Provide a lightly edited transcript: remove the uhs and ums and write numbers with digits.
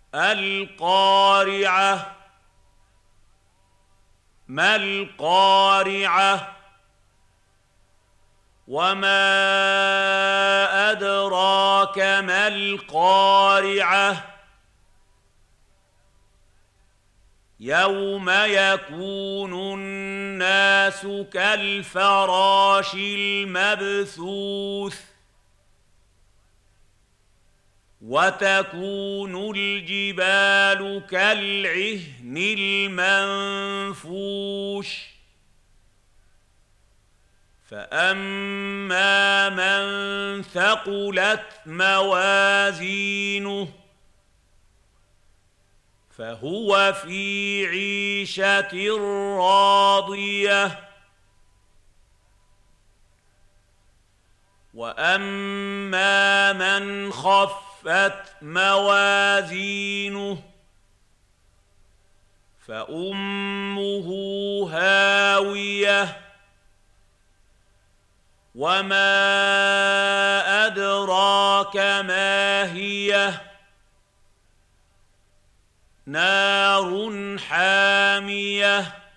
القارعة. ما القارعة؟ وما أدراك ما القارعة؟ يوم يكون الناس كالفراش المبثوث وتكون الجبال كالعهن المنفوش فأما من ثقلت موازينه فهو في عيشة راضية وأما من خفت موازينه فأمه هاوية وما أدراك ما هي نار حامية